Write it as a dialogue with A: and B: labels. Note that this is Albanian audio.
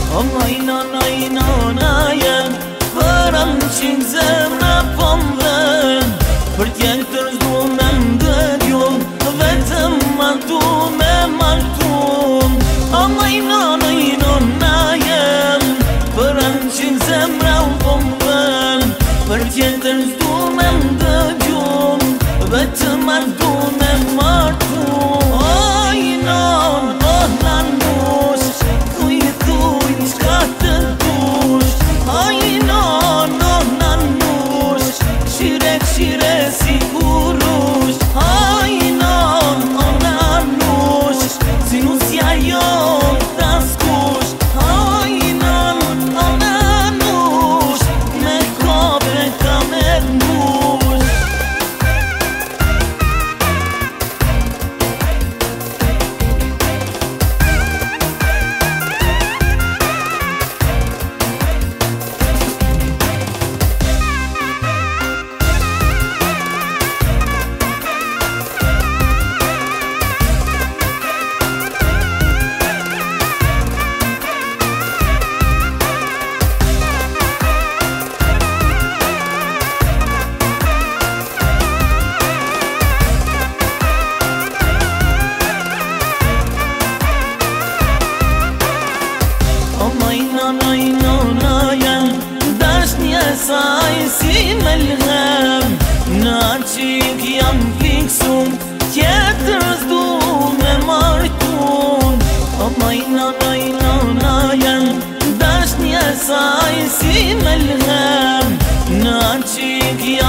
A: Allah inanajem Përëm qimë zemra po më dhen Për tjetër s'du me ndëgjum Vetëm ma du me martum Allah inanajem Përëm qimë zemra po më dhen Për tjetër s'du me ndëgjum Vetëm ma du me martum Shire si kurush Hajnon, onanush Si nusja jo t'askush Hajnon, onanush Me kope ka me t'mush Saj si me lhem Në qik jam fiksum Tjetër s'du me martun Dash një saj si me lhem Në qik jam